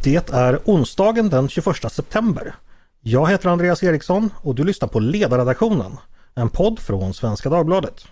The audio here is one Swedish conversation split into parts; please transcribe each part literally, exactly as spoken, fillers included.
Det är onsdagen den tjugoförsta september. Jag heter Andreas Eriksson och du lyssnar på Ledarredaktionen, en podd från Svenska Dagbladet.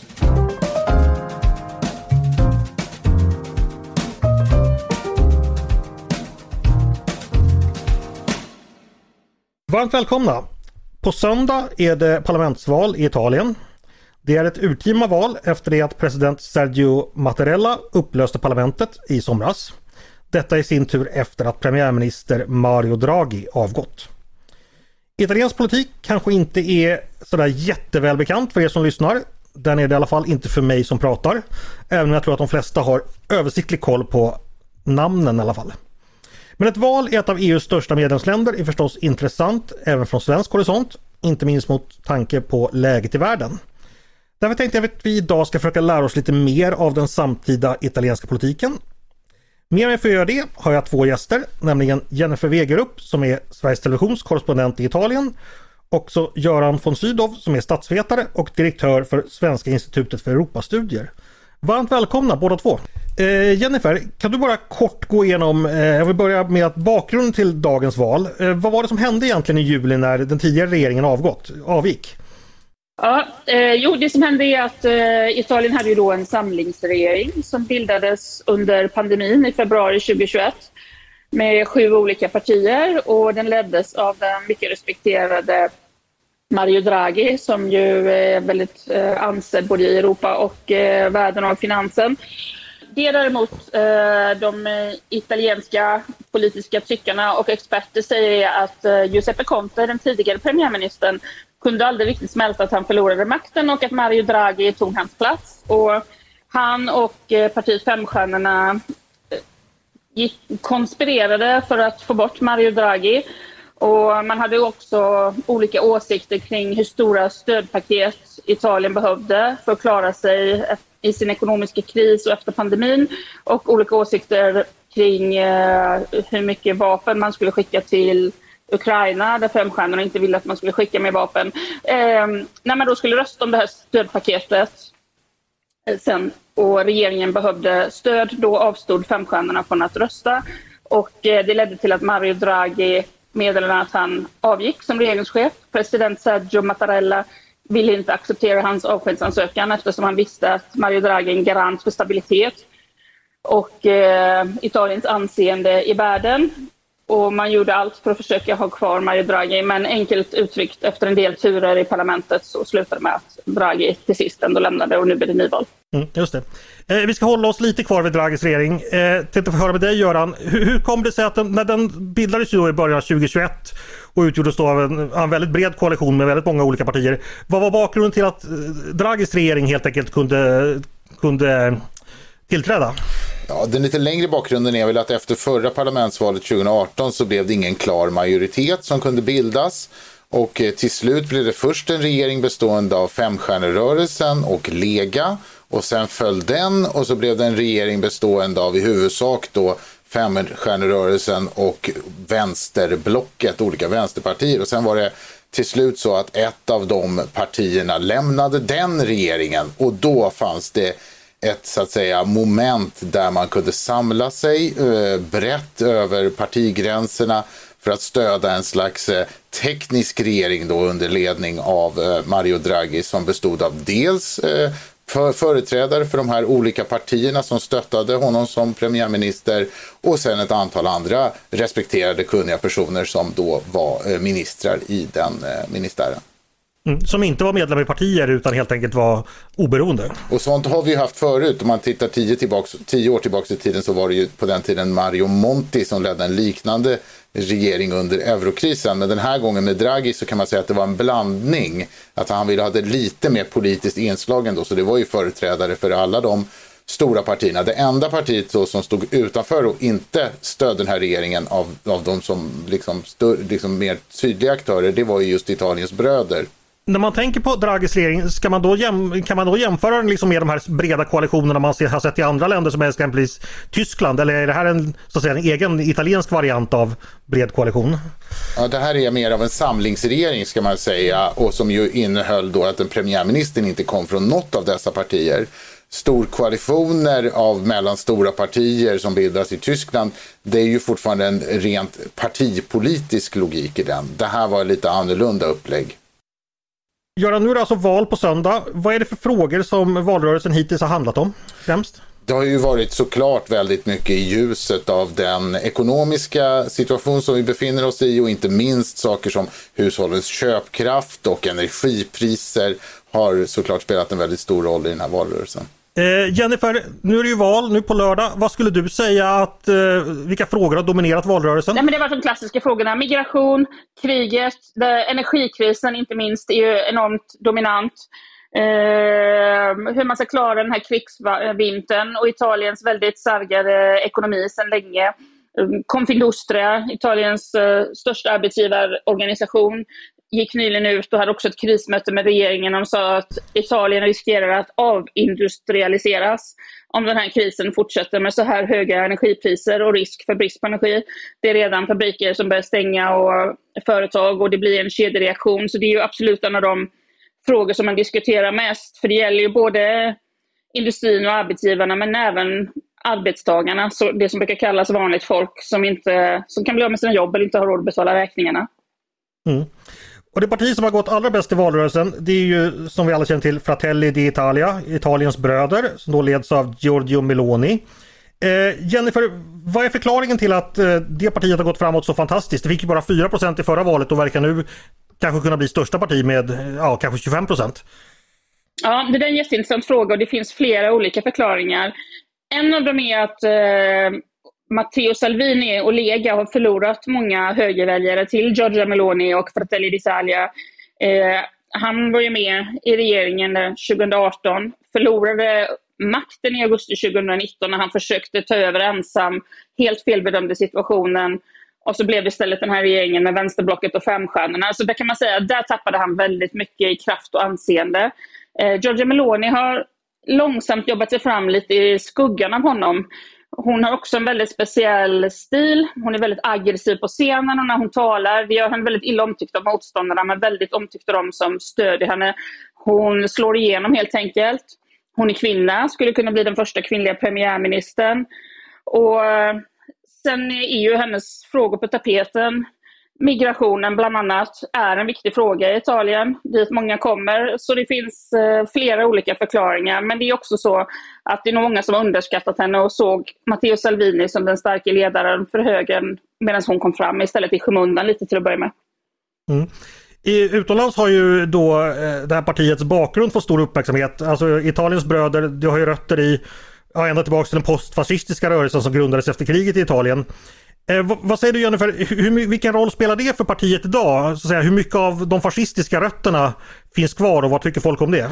Varmt välkomna! På söndag är det parlamentsval i Italien. Det är ett urtima val efter det att president Sergio Mattarella upplöste parlamentet i somras. Detta i sin tur efter att premiärminister Mario Draghi avgått. Italiensk politik kanske inte är sådär jättevälbekant för er som lyssnar. Den är det i alla fall inte för mig som pratar. Även om jag tror att de flesta har översiktlig koll på namnen i alla fall. Men ett val i ett av E U:s största medlemsländer är förstås intressant även från svensk horisont. Inte minst mot tanke på läget i världen. Därför tänkte jag att vi idag ska försöka lära oss lite mer av den samtida italienska politiken. Mer än för att göra det har jag två gäster, nämligen Jennifer Wegerup som är Sveriges Televisions korrespondent i Italien, och så Göran von Sydow som är statsvetare och direktör för Svenska institutet för Europastudier. Varmt välkomna båda två. Eh, Jennifer, kan du bara kort gå igenom, eh, jag vill börja med att bakgrunden till dagens val. Eh, vad var det som hände egentligen i juli när den tidigare regeringen avgått, avgick? Ja, eh, jo, det som hände är att eh, Italien hade ju då en samlingsregering som bildades under pandemin i februari tjugohundratjugoett med sju olika partier, och den leddes av den mycket respekterade Mario Draghi som ju är väldigt eh, ansedd både i Europa och eh, världen av finansen. Det däremot eh, de italienska politiska tyckarna och experter säger att eh, Giuseppe Conte, den tidigare premiärministern, kunde aldrig riktigt smälta att han förlorade makten och att Mario Draghi tog hans plats. Och han och eh, partiet Femstjärnorna gick, konspirerade för att få bort Mario Draghi. Och man hade också olika åsikter kring hur stora stödpaket Italien behövde för att klara sig i sin ekonomiska kris och efter pandemin. Och olika åsikter kring eh, hur mycket vapen man skulle skicka till Ukraina, där Femstjärnorna inte ville att man skulle skicka mer vapen. Eh, när man då skulle rösta om det här stödpaketet eh, sen, och regeringen behövde stöd, då avstod Femstjärnorna från att rösta. Och eh, det ledde till att Mario Draghi meddelade att han avgick som regeringschef. President Sergio Mattarella ville inte acceptera hans avskedsansökan eftersom han visste att Mario Draghi är en garant för stabilitet och eh, Italiens anseende i världen. Och man gjorde allt för att försöka ha kvar Mario Draghi, men enkelt uttryckt efter en del turer i parlamentet så slutade med att Draghi till sist ändå lämnade och nu blir det nyval. Mm, just det. Eh, vi ska hålla oss lite kvar vid Draghis regering. Eh, tänkte få höra med dig, Göran. Hur, hur kom det sig att den, när den bildades ju då i början av tjugohundratjugoett och utgjordes då av en, en väldigt bred koalition med väldigt många olika partier. Vad var bakgrunden till att Draghis regering helt enkelt kunde, kunde tillträda? Ja, den lite längre bakgrunden är väl att efter förra parlamentsvalet tjugoarton så blev det ingen klar majoritet som kunde bildas. Och till slut blev det först en regering bestående av Femstjärnerörelsen och Lega. Och sen föll den, och så blev det en regering bestående av i huvudsak då Femstjärnerörelsen och vänsterblocket, olika vänsterpartier. Och sen var det till slut så att ett av de partierna lämnade den regeringen, och då fanns det ett så att säga moment där man kunde samla sig eh, brett över partigränserna för att stödja en slags eh, teknisk regering då under ledning av eh, Mario Draghi, som bestod av dels eh, för, företrädare för de här olika partierna som stöttade honom som premiärminister, och sen ett antal andra respekterade kunniga personer som då var eh, ministrar i den eh, ministären. Mm, som inte var medlemmar i partier utan helt enkelt var oberoende. Och sånt har vi ju haft förut. Om man tittar tio, tillbaks, tio år tillbaka i tiden så var det ju på den tiden Mario Monti som ledde en liknande regering under eurokrisen. Men den här gången med Draghi så kan man säga att det var en blandning. Att han ville ha det lite mer politiskt inslag ändå. Så det var ju företrädare för alla de stora partierna. Det enda partiet då som stod utanför och inte stödde den här regeringen av, av de som liksom, stör, liksom mer sydliga aktörer, det var ju just Italiens bröder. När man tänker på Draghis regering, ska man då jäm, kan man då jämföra den liksom med de här breda koalitionerna man ser, har sett i andra länder som exempelvis Tyskland? Eller är det här en, så att säga, en egen italiensk variant av bred koalition? Ja, det här är mer av en samlingsregering ska man säga, och som ju innehöll då att den premiärministern inte kom från något av dessa partier. storkoalitioner av mellanstora partier som bildas i Tyskland, det är ju fortfarande en rent partipolitisk logik i den. Det här var lite annorlunda upplägg. Göran, nu är det alltså val på söndag. Vad är det för frågor som valrörelsen hittills har handlat om främst? Det har ju varit såklart väldigt mycket i ljuset av den ekonomiska situation som vi befinner oss i och inte minst saker som hushållens köpkraft och energipriser har såklart spelat en väldigt stor roll i den här valrörelsen. Eh, Jennifer, nu är det ju val nu på lördag. Vad skulle du säga att eh, vilka frågor har dominerat valrörelsen? Nej, men det var de klassiska frågorna. Migration, kriget, energikrisen inte minst är ju enormt dominant. Eh, hur man ska klara den här krigsvintern och Italiens väldigt sargade ekonomi sedan länge. Confindustria, Italiens eh, största arbetsgivarorganisation, gick nyligen ut och hade också ett krismöte med regeringen och sa att Italien riskerar att avindustrialiseras om den här krisen fortsätter med så här höga energipriser och risk för brist på energi. Det är redan fabriker som börjar stänga och företag och det blir en kedjereaktion. Så det är ju absolut en av de frågor som man diskuterar mest. För det gäller ju både industrin och arbetsgivarna men även arbetstagarna. Så det som brukar kallas vanligt folk som, inte, som kan bli av med sina jobb eller inte har råd att betala räkningarna. Mm. Och det parti som har gått allra bäst i valrörelsen, det är ju som vi alla känner till Fratelli d'Italia, Italiens bröder, som då leds av Giorgia Meloni. Eh, Jennifer, vad är förklaringen till att eh, det partiet har gått framåt så fantastiskt? Det fick ju bara fyra procent i förra valet och verkar nu kanske kunna bli största parti med ja, kanske tjugofem procent. Ja, det är en jätteintressant fråga och det finns flera olika förklaringar. En av dem är att eh, Matteo Salvini och Lega har förlorat många högerväljare till Giorgia Meloni och Fratelli d'Italia. Eh, han var ju med i regeringen tjugoarton, förlorade makten i augusti tjugonitton när han försökte ta över ensam, helt felbedömde situationen och så blev det istället den här regeringen med vänsterblocket och femstjärnorna. Så där kan man säga att där tappade han väldigt mycket i kraft och anseende. Eh, Giorgia Meloni har långsamt jobbat sig fram lite i skuggan av honom. Hon har också en väldigt speciell stil. Hon är väldigt aggressiv på scenen och när hon talar. Vi gör henne väldigt illa omtyckt av motståndarna men väldigt omtyckt av dem som stödjer henne. Hon slår igenom helt enkelt. Hon är kvinna, skulle kunna bli den första kvinnliga premiärministern. Och sen är ju hennes frågor på tapeten. Migrationen bland annat är en viktig fråga i Italien dit många kommer. Så det finns eh, flera olika förklaringar. Men det är också så att det är många som har underskattat henne och såg Matteo Salvini som den starka ledaren för högern medan hon kom fram istället i skymundan lite till att börja med. Mm. I utomlands har ju då eh, det här partiets bakgrund fått stor uppmärksamhet. Alltså Italiens bröder, det har ju rötter i ja, ända tillbaka till den postfascistiska rörelsen som grundades efter kriget i Italien. Eh, vad, vad säger du Jennifer, hur, vilken roll spelar det för partiet idag? Så att säga, hur mycket av de fascistiska rötterna finns kvar och vad tycker folk om det?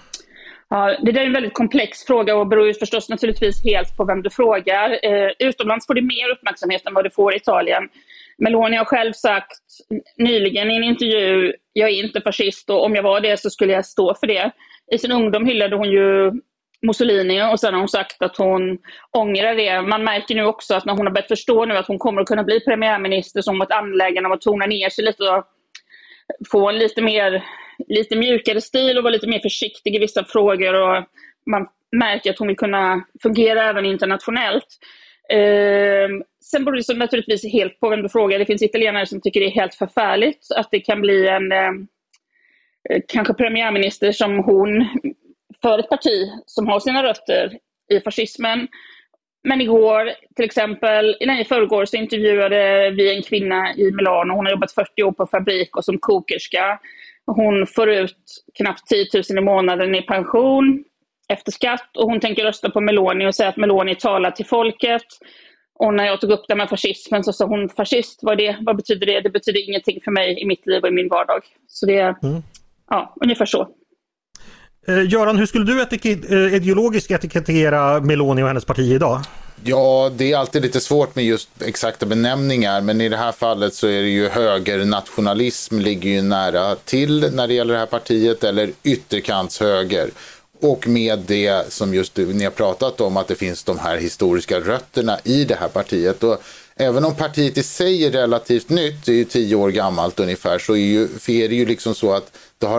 Ja, det där är en väldigt komplex fråga och beror ju förstås naturligtvis helt på vem du frågar. Eh, utomlands får det mer uppmärksamhet än vad det får i Italien. Meloni har själv sagt nyligen i en intervju, jag är inte fascist och om jag var det så skulle jag stå för det. I sin ungdom hyllade hon ju Mussolini och sen har hon sagt att hon ångrar det. Man märker nu också att när hon har börjat förstå nu att hon kommer att kunna bli premiärminister som ett anläggande av att tona ner sig lite och få en lite mer lite mjukare stil och vara lite mer försiktig i vissa frågor och man märker att hon vill kunna fungera även internationellt. Eh, sen beror det naturligtvis helt på vem du frågar. Det finns italienare som tycker det är helt förfärligt att det kan bli en eh, kanske premiärminister som hon för ett parti som har sina rötter i fascismen. Men igår till exempel, nej, i förrgår så intervjuade vi en kvinna i Milano. Hon har jobbat fyrtio år på fabrik och som kokerska. Hon får ut knappt tio tusen i månaden i pension efter skatt och hon tänker rösta på Meloni och säga att Meloni talar till folket. Och när jag tog upp det med fascismen så sa hon, fascist, vad, det, vad betyder det? Det betyder ingenting för mig i mitt liv och i min vardag. Så det är mm. ja, ungefär så. Eh, Göran, hur skulle du etik- eh, ideologiskt etikettera Meloni och hennes parti idag? Ja, det är alltid lite svårt med just exakta benämningar, men i det här fallet så är det ju högernationalism ligger ju nära till när det gäller det här partiet, eller ytterkantshöger. Och med det som just ni har pratat om, att det finns de här historiska rötterna i det här partiet. Och även om partiet i sig är relativt nytt, det är ju tio år gammalt ungefär, så är, ju, är det ju liksom så att det har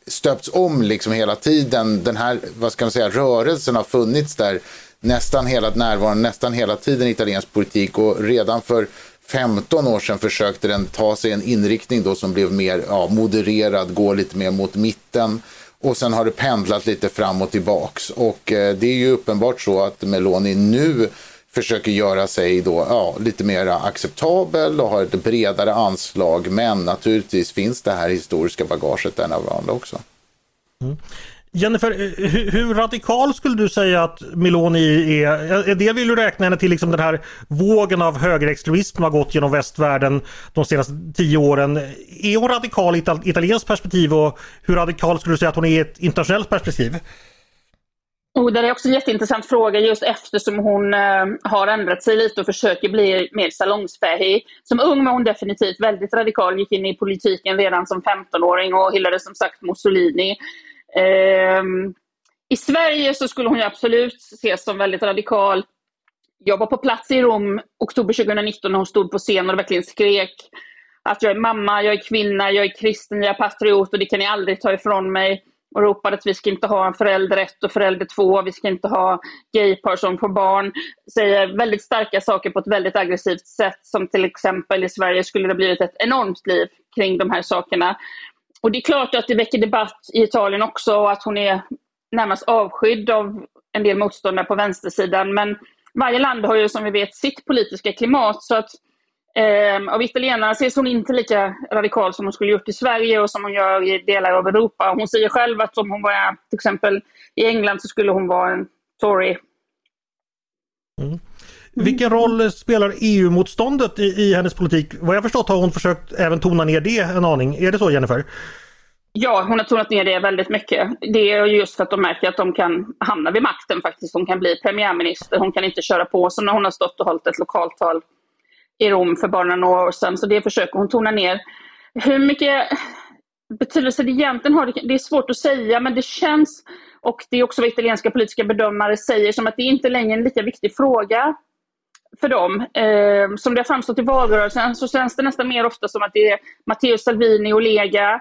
stöpts om liksom hela tiden. Den här, vad ska man säga, rörelsen har funnits där nästan hela närvaron, nästan hela tiden i italiensk politik, och redan för femton år sedan försökte den ta sig en inriktning då som blev mer ja, modererad, gå lite mer mot mitten, och sen har det pendlat lite fram och tillbaks, och eh, det är ju uppenbart så att Meloni nu försöker göra sig då, ja, lite mer acceptabel och har ett bredare anslag, men naturligtvis finns det här historiska bagaget där närvarande också. Mm. Jennifer, hur, hur radikal skulle du säga att Meloni är? Är det, vill du räkna henne till liksom den här vågen av högerextremism som har gått genom västvärlden de senaste tio åren? Är hon radikal i ett italienskt perspektiv, och hur radikal skulle du säga att hon är i ett internationellt perspektiv? Och det är också en jätteintressant fråga, just eftersom hon eh, har ändrat sig lite och försöker bli mer salongsfähig. Som ung var hon definitivt väldigt radikal, gick in i politiken redan som femtonåring och hyllade som sagt Mussolini. Eh, I Sverige så skulle hon ju absolut ses som väldigt radikal. Jag var på plats i Rom oktober tjugonitton när hon stod på scen och verkligen skrek att jag är mamma, jag är kvinna, jag är kristen, jag är patriot och det kan ni aldrig ta ifrån mig. Och ropade att vi ska inte ha en förälder ett och förälder två, vi ska inte ha gaypar som får barn. Säger väldigt starka saker på ett väldigt aggressivt sätt, som till exempel i Sverige skulle det blivit ett enormt liv kring de här sakerna. Och det är klart att det väcker debatt i Italien också, och att hon är närmast avskydd av en del motståndare på vänstersidan. Men varje land har ju som vi vet sitt politiska klimat, så att Eh, av italienarna ses hon inte lika radikal som hon skulle gjort i Sverige och som hon gör i delar av Europa. Hon säger själv att om hon var till exempel i England så skulle hon vara en Tory. Mm. Vilken roll spelar E U-motståndet i, i hennes politik? Vad jag förstått har hon försökt även tona ner det en aning. Är det så, Jennifer? Ja, hon har tonat ner det väldigt mycket. Det är just för att de märker att de kan hamna vid makten faktiskt. Hon kan bli premiärminister, hon kan inte köra på som när hon har stått och hållit ett lokaltal i Rom för bara några år sedan, så det försöker hon tona ner. Hur mycket betydelse det egentligen har, det är svårt att säga, men det känns, och det är också vad italienska politiska bedömare säger, som att det inte längre är en lika viktig fråga för dem. Eh, som det har framstått i valrörelsen så känns det nästan mer ofta som att det är Matteo Salvini och Lega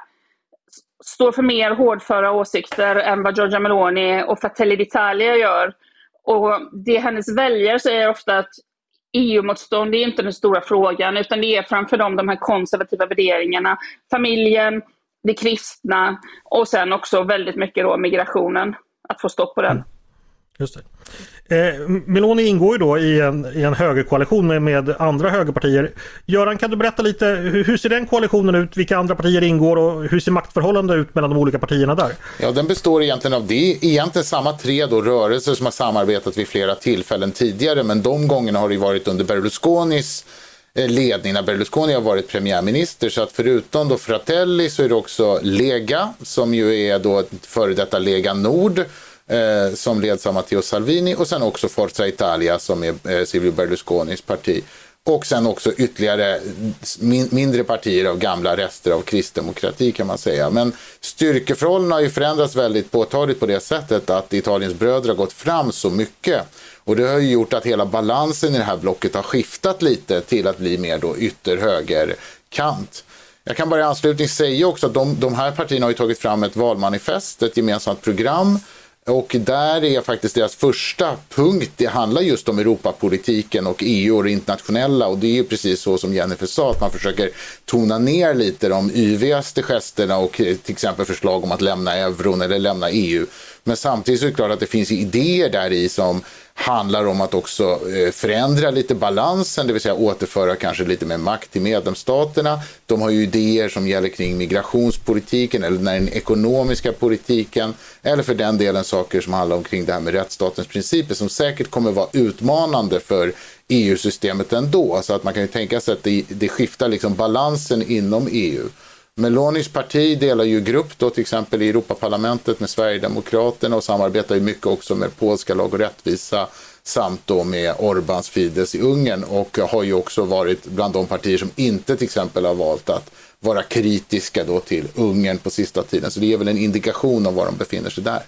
står för mer hårdföra åsikter än vad Giorgia Meloni och Fratelli d'Italia gör. Och det hennes väljare säger ofta att E U-motstånd är inte den stora frågan, utan det är framför dem de här konservativa värderingarna, familjen, det kristna och sen också väldigt mycket då migrationen, att få stopp på den. Just det. Eh, Meloni ingår ju då i en, i en högerkoalition med, med andra högerpartier. Göran, kan du berätta lite, hur, hur ser den koalitionen ut? Vilka andra partier ingår och hur ser maktförhållandet ut mellan de olika partierna där? Ja, den består egentligen av det. Egentligen samma tre då, rörelser som har samarbetat vid flera tillfällen tidigare, men de gångerna har det varit under Berlusconis ledning, när Berlusconi har varit premiärminister, så att förutom då Fratelli så är det också Lega, som ju är då före detta Lega Nord, eh, som leds av Matteo Salvini, och sen också Forza Italia som är eh, Silvio Berlusconis parti. Och sen också ytterligare min, mindre partier av gamla rester av kristdemokrati, kan man säga. Men styrkeförhållandena har ju förändrats väldigt påtagligt på det sättet att Italiens bröder har gått fram så mycket. Och det har ju gjort att hela balansen i det här blocket har skiftat lite till att bli mer då ytterhögerkant. Jag kan bara i anslutning säga också att de, de här partierna har ju tagit fram ett valmanifest, ett gemensamt program. Och där är faktiskt deras första punkt, det handlar just om Europapolitiken och E U och det internationella, och det är ju precis så som Jennifer sa, att man försöker tona ner lite de yvigaste gesterna och till exempel förslag om att lämna euron eller lämna E U. Men samtidigt så är det klart att det finns idéer där i som handlar om att också förändra lite balansen, det vill säga återföra kanske lite mer makt till medlemsstaterna. De har ju idéer som gäller kring migrationspolitiken eller den ekonomiska politiken, eller för den delen saker som handlar om kring det här med rättsstatens principer, som säkert kommer vara utmanande för E U-systemet ändå. Så att man kan ju tänka sig att det, det skiftar liksom balansen inom E U. Melonis parti delar ju grupp då till exempel i Europaparlamentet med Sverigedemokraterna och samarbetar ju mycket också med Polska lag och rättvisa samt då med Orbáns Fidesz i Ungern, och har ju också varit bland de partier som inte till exempel har valt att vara kritiska då till Ungern på sista tiden. Så det är väl en indikation om var de befinner sig där.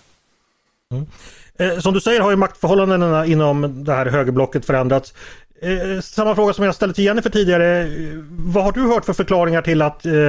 Mm. Eh, som du säger har ju maktförhållandena inom det här högerblocket förändrats. Eh, samma fråga som jag ställde till Jennifer tidigare. Vad har du hört för förklaringar till att eh,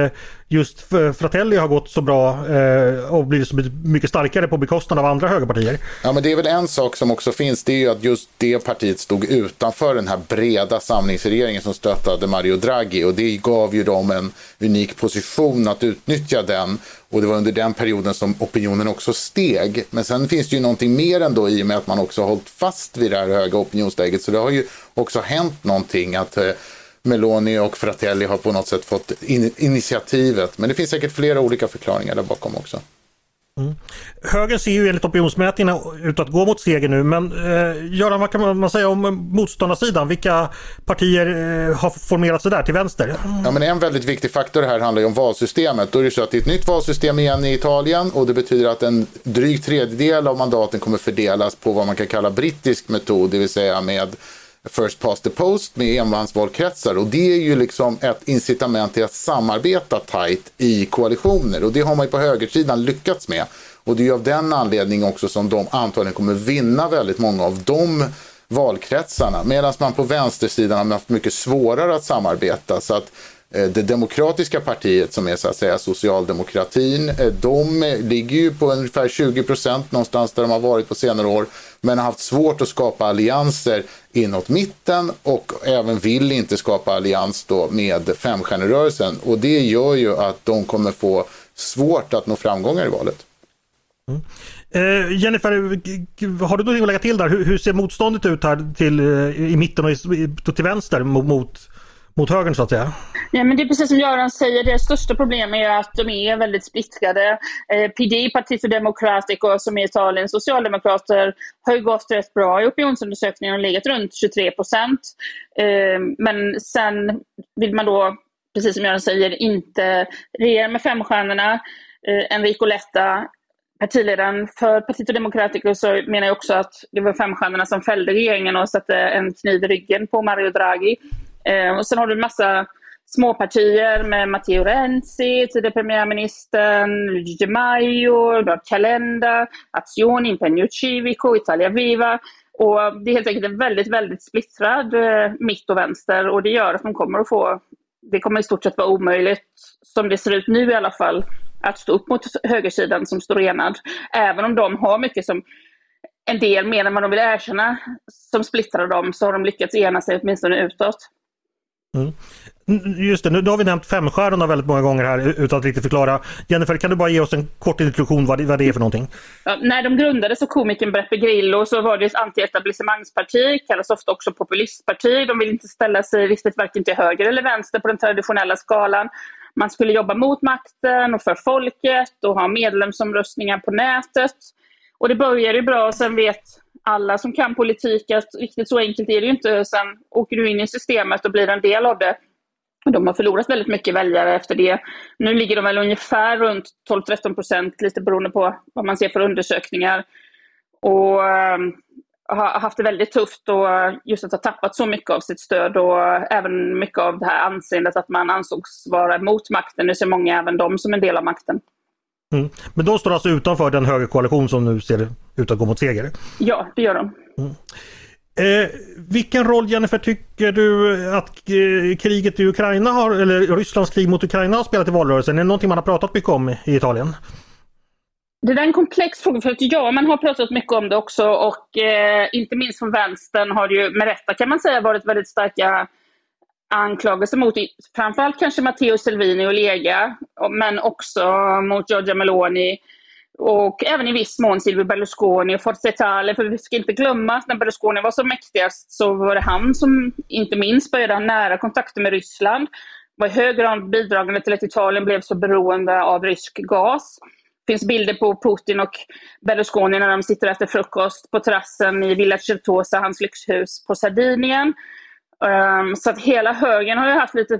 just Fratelli har gått så bra eh, och blivit så mycket starkare på bekostnad av andra högerpartier. Ja, men det är väl en sak som också finns, det är ju att just det partiet stod utanför den här breda samlingsregeringen som stöttade Mario Draghi, och det gav ju dem en unik position att utnyttja den, och det var under den perioden som opinionen också steg. Men sen finns det ju någonting mer ändå i och med att man också har hållit fast vid det här höga opinionsläget, så det har ju också hänt någonting att eh, Meloni och Fratelli har på något sätt fått in- initiativet. Men det finns säkert flera olika förklaringar där bakom också. Mm. Högern ser ju enligt opinionsmätningarna ut att gå mot seger nu, men eh, Göran, vad kan man säga om motståndarsidan? Vilka partier eh, har formerat sig där till vänster? Mm. Ja, men en väldigt viktig faktor här handlar ju om valsystemet. Då är det så att det är ett nytt valsystem igen i Italien, och det betyder att en dryg tredjedel av mandaten kommer fördelas på vad man kan kalla brittisk metod, det vill säga med first past the post med enmansvalkretsar, och det är ju liksom ett incitament till att samarbeta tajt i koalitioner, och det har man ju på högersidan lyckats med, och det är ju av den anledningen också som de antagligen kommer vinna väldigt många av de valkretsarna, medan man på vänstersidan har haft mycket svårare att samarbeta. Så att det demokratiska partiet, som är så att säga socialdemokratin, de ligger ju på ungefär tjugo procent någonstans där de har varit på senare år, men har haft svårt att skapa allianser inåt mitten, och även vill inte skapa allians då med femstjärnerörelsen, och det gör ju att de kommer få svårt att nå framgångar i valet. Mm. Eh, Jennifer, har du något att lägga till där? Hur, hur ser motståndet ut här till, i mitten och i, till vänster mot, mot mot högern så att säga? Ja, men det är precis som Göran säger, det största problemet är att de är väldigt splittrade. Eh, P D, Partito Democratico, som är Italiens socialdemokrater, har ju gått rätt bra i opinionsundersökningen och legat runt tjugotre procent. Eh, men sen vill man då, precis som Göran säger, inte regera med femstjärnorna. Eh, Enrico Letta, partiledaren för Partito Democratico, så menar jag också att det var femstjärnorna som fällde regeringen och satte en kniv i ryggen på Mario Draghi. Eh, och sen har du en massa småpartier med Matteo Renzi, tidigare premiärministern, Luigi Di Maio, Calenda, Azione, Impegno Civico, Italia Viva. Och det är helt enkelt en väldigt, väldigt splittrad eh, mitt och vänster, och det gör att de kommer att få, det kommer i stort sett vara omöjligt, som det ser ut nu i alla fall, att stå upp mot högersidan som står enad. Även om de har mycket som en del mer än vad de vill erkänna som splittrar dem, så har de lyckats ena sig åtminstone utåt. Mm. Just det, nu har vi nämnt femstjärnorna väldigt många gånger här utan att riktigt förklara. Jennifer, kan du bara ge oss en kort introduktion vad det, vad det är för någonting? Ja, när de grundades av komikern Beppe Grillo så var det ett anti-etablissemangsparti, kallas ofta också populistparti. De vill inte ställa sig riktigt varken till höger eller vänster på den traditionella skalan. Man skulle jobba mot makten och för folket och ha medlemsomröstningar på nätet. Och det började ju bra, och sen vet alla som kan politik att riktigt så enkelt är det ju inte. Sen åker du in i systemet och blir en del av det. De har förlorat väldigt mycket väljare efter det. Nu ligger de väl ungefär runt tolv till tretton procent, lite beroende på vad man ser för undersökningar. Och äh, har haft det väldigt tufft, och just att ha tappat så mycket av sitt stöd och även mycket av det här anseendet att man ansågs vara mot makten. Nu ser många även de som en del av makten. Mm. Men de står alltså utanför den högerkoalition som nu ser ut att gå mot seger? Ja, det gör de. Mm. Eh, vilken roll, Jennifer, tycker du att eh, kriget i Ukraina har, eller Rysslands krig mot Ukraina har spelat i valrörelsen? Är det någonting man har pratat mycket om i Italien? Det är en komplex fråga, för att ja, man har pratat mycket om det också, och eh, inte minst från vänstern har det ju med rätta, kan man säga, varit väldigt starka anklagelser mot framförallt kanske Matteo Salvini och Lega, men också mot Giorgia Meloni och även i viss mån Silvio Berlusconi och Forza Italia. För vi ska inte glömma att när Berlusconi var som mäktigast så var det han som inte minst började ha nära kontakter med Ryssland, var i hög grad bidragande till att Italien blev så beroende av rysk gas. Det finns bilder på Putin och Berlusconi när de sitter efter frukost på terrassen i Villa Certosa, hans lyxhus på Sardinien. Um, så att hela högern har ju haft lite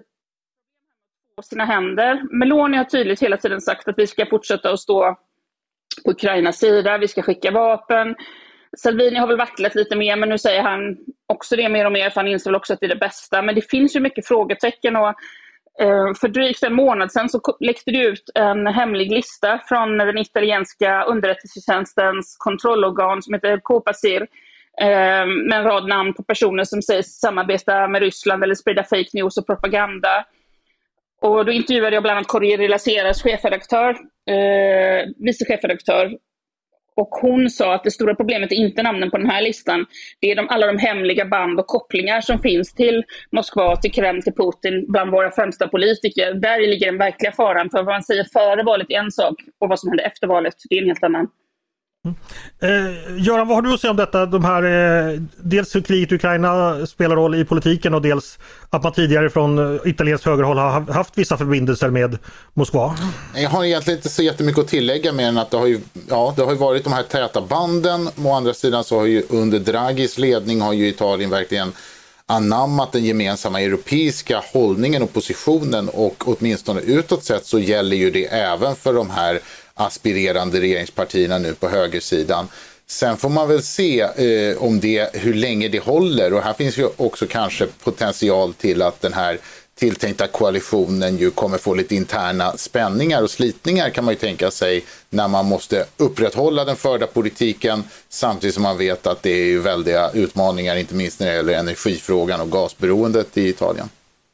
på sina händer. Meloni har tydligt hela tiden sagt att vi ska fortsätta att stå på Ukrainas sida, vi ska skicka vapen. Salvini har väl vacklat lite mer, men nu säger han också det mer och mer, för han inser väl också att det är det bästa. Men det finns ju mycket frågetecken, och uh, för drygt en månad sedan så läckte det ut en hemlig lista från den italienska underrättelsetjänstens kontrollorgan som heter Copasir, med en rad namn på personer som sägs samarbeta med Ryssland eller sprida fake news och propaganda. Och då intervjuade jag bland annat Corriere della Seras chefredaktör, eh, vice chefredaktör. Och hon sa att det stora problemet är inte namnen på den här listan. Det är de, alla de hemliga band och kopplingar som finns till Moskva, till Kreml, till Putin bland våra främsta politiker. Där ligger den verkliga faran, för vad man säger före valet är en sak och vad som händer efter valet, det är en helt annan. Mm. Eh, Göran, vad har du att säga om detta? De här, eh, dels hur kriget i Ukraina spelar roll i politiken och dels att man tidigare från italienskt högerhåll har haft vissa förbindelser med Moskva. Jag har egentligen inte så jättemycket att tillägga mer än att det har ju, ja, det har ju varit de här täta banden. Å andra sidan så har ju under Draghis ledning har ju Italien verkligen anammat den gemensamma europeiska hållningen och positionen, och åtminstone utåt sett så gäller ju det även för de här aspirerande regeringspartierna nu på högersidan. Sen får man väl se eh, om det, hur länge det håller, och här finns ju också kanske potential till att den här tilltänkta koalitionen ju kommer få lite interna spänningar och slitningar, kan man ju tänka sig, när man måste upprätthålla den förda politiken samtidigt som man vet att det är ju väldiga utmaningar, inte minst när det gäller energifrågan och gasberoendet i Italien.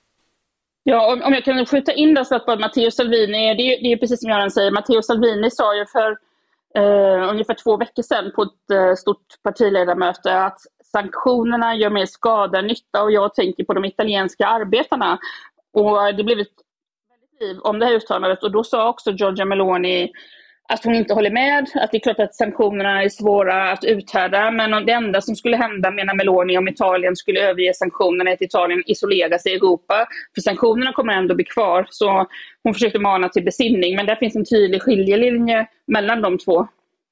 Ja, om jag kan skjuta in det så att Matteo Salvini, det är, det är precis som Göran säger, Matteo Salvini sa ju för eh, ungefär två veckor sedan på ett eh, stort partiledarmöte att sanktionerna gör mer skada än nytta, och jag tänker på de italienska arbetarna. Och det blev ett väldigt liv om det här uttalandet, och då sa också Giorgia Meloni att hon inte håller med, att det är klart att sanktionerna är svåra att uthärda, men det enda som skulle hända, menar Meloni, om Italien skulle överge sanktionerna är att Italien isolerar sig i Europa, för sanktionerna kommer ändå bli kvar. Så hon försökte mana till besinning, men där finns en tydlig skiljelinje mellan de två.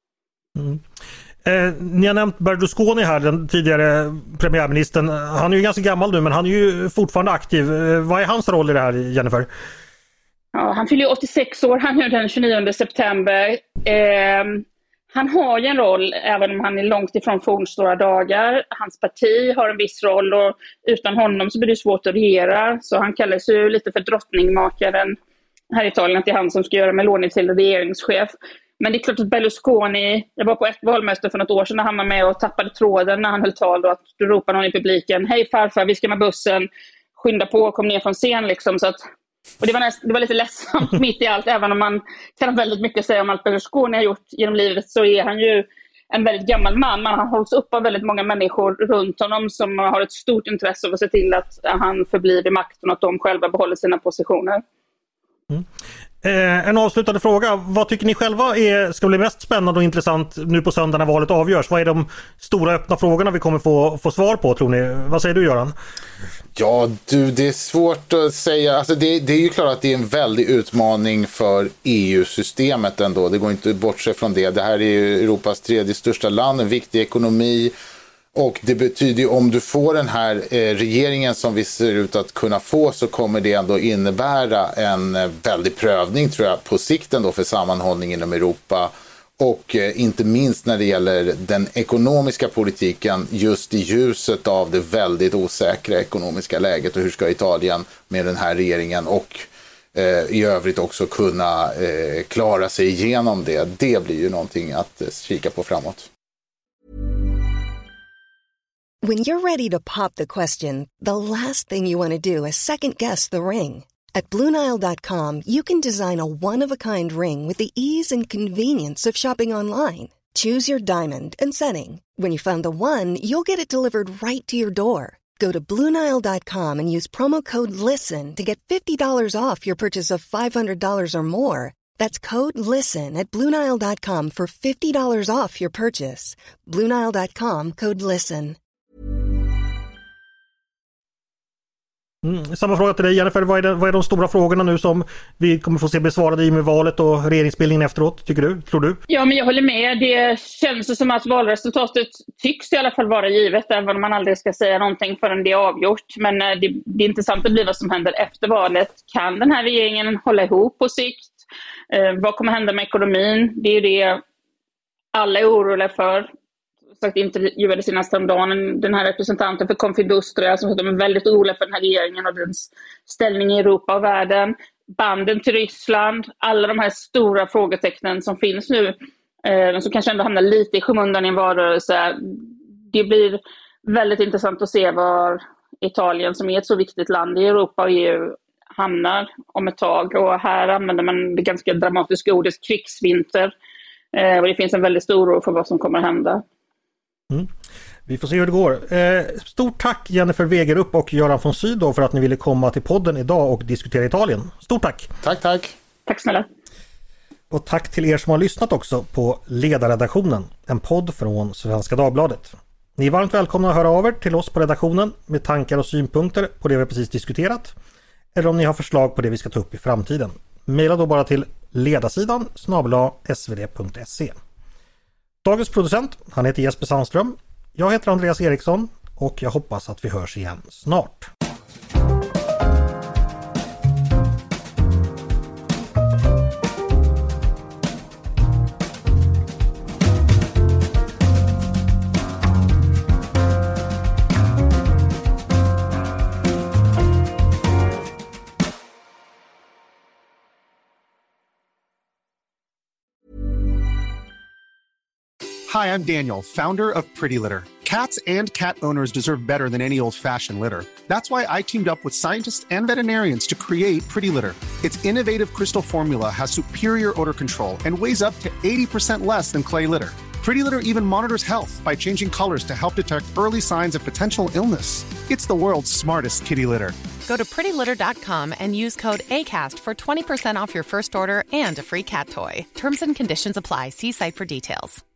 Mm. Eh, ni har nämnt Berlusconi här, den tidigare premiärministern. Han är ju ganska gammal nu, men han är ju fortfarande aktiv. Eh, vad är hans roll i det här, Jennifer? Ja, han fyller åttiosex år, han gör den tjugonionde september. Eh, han har ju en roll, även om han är långt ifrån fornstora dagar. Hans parti har en viss roll, och utan honom så blir det svårt att regera. Så han kallas ju lite för drottningmakaren här i Italien, att det är han som ska göra Meloni till regeringschef. Men det är klart att Berlusconi, jag var på ett valmöte för något år sedan när han var med och tappade tråden när han höll tal, då, att du ropar någon i publiken: hej farfar, vi ska med bussen, skynda på och kom ner från scen liksom. Så att, och det var, näst, det var lite ledsamt mitt i allt, även om man kan väldigt mycket säga om allt Berlusconi har gjort genom livet, så är han ju en väldigt gammal man. Man har hållits upp av väldigt många människor runt honom som har ett stort intresse av att se till att han förblir vid makten och att de själva behåller sina positioner. Mm. Eh, en avslutande fråga. Vad tycker ni själva är, ska bli mest spännande och intressant nu på söndag när valet avgörs? Vad är de stora öppna frågorna vi kommer få, få svar på, tror ni? Vad säger du, Göran? Ja, du, det är svårt att säga. Alltså det, det är ju klart att det är en väldig utmaning för E U-systemet ändå. Det går inte bort sig från det. Det här är ju Europas tredje största land, en viktig ekonomi. Och det betyder ju, om du får den här eh, regeringen som vi ser ut att kunna få, så kommer det ändå innebära en eh, väldig prövning, tror jag, på sikt ändå för sammanhållning inom Europa. Och eh, inte minst när det gäller den ekonomiska politiken, just i ljuset av det väldigt osäkra ekonomiska läget, och hur ska Italien med den här regeringen och eh, i övrigt också kunna eh, klara sig igenom det. Det blir ju någonting att eh, kika på framåt. When you're ready to pop the question, the last thing you want to do is second-guess the ring. At Blue Nile dot com, you can design a one-of-a-kind ring with the ease and convenience of shopping online. Choose your diamond and setting. When you find the one, you'll get it delivered right to your door. Go to Blue Nile dot com and use promo code LISTEN to get fifty dollars off your purchase of five hundred dollars or more. That's code LISTEN at Blue Nile dot com for fifty dollars off your purchase. Blue Nile dot com, code LISTEN. Mm, samma fråga till dig, Jennifer. Vad är, det, vad är de stora frågorna nu som vi kommer få se besvarade i med valet och regeringsbildningen efteråt, tycker du? Tror du? Ja, men jag håller med. Det känns som att valresultatet tycks i alla fall vara givet, även om man aldrig ska säga någonting förrän det är avgjort. Men det, det är intressant att bli vad som händer efter valet. Kan den här regeringen hålla ihop på sikt? Eh, vad kommer hända med ekonomin? Det är ju det alla är oroliga för. Sagt intervjuade senast om dagen den här representanten för Confindustria som de är väldigt oroliga för den här regeringen och dess ställning i Europa och världen. Banden till Ryssland, alla de här stora frågetecknen som finns nu, eh, som kanske ändå hamnar lite i skymundan i en valrörelse. Det blir väldigt intressant att se var Italien, som är ett så viktigt land i Europa och E U, hamnar om ett tag. Och här använder man det ganska dramatiska ordet krigsvinter. Eh, och det finns en väldigt stor oro för vad som kommer att hända. Mm. Vi får se hur det går. Eh, stort tack Jennifer Wegerup och Göran von Sydow för att ni ville komma till podden idag och diskutera Italien. Stort tack! Tack, tack! Tack snälla! Och tack till er som har lyssnat också på Ledarredaktionen, en podd från Svenska Dagbladet. Ni är varmt välkomna att höra av er till oss på redaktionen med tankar och synpunkter på det vi precis diskuterat. Eller om ni har förslag på det vi ska ta upp i framtiden. Maila då bara till ledarsidan snabel-a s v d punkt se. Dagens producent, han heter Jesper Sandström. Jag heter Andreas Eriksson och jag hoppas att vi hörs igen snart. Hi, I'm Daniel, founder of Pretty Litter. Cats and cat owners deserve better than any old-fashioned litter. That's why I teamed up with scientists and veterinarians to create Pretty Litter. Its innovative crystal formula has superior odor control and weighs up to eighty percent less than clay litter. Pretty Litter even monitors health by changing colors to help detect early signs of potential illness. It's the world's smartest kitty litter. Go to pretty litter dot com and use code ACAST for twenty percent off your first order and a free cat toy. Terms and conditions apply. See site for details.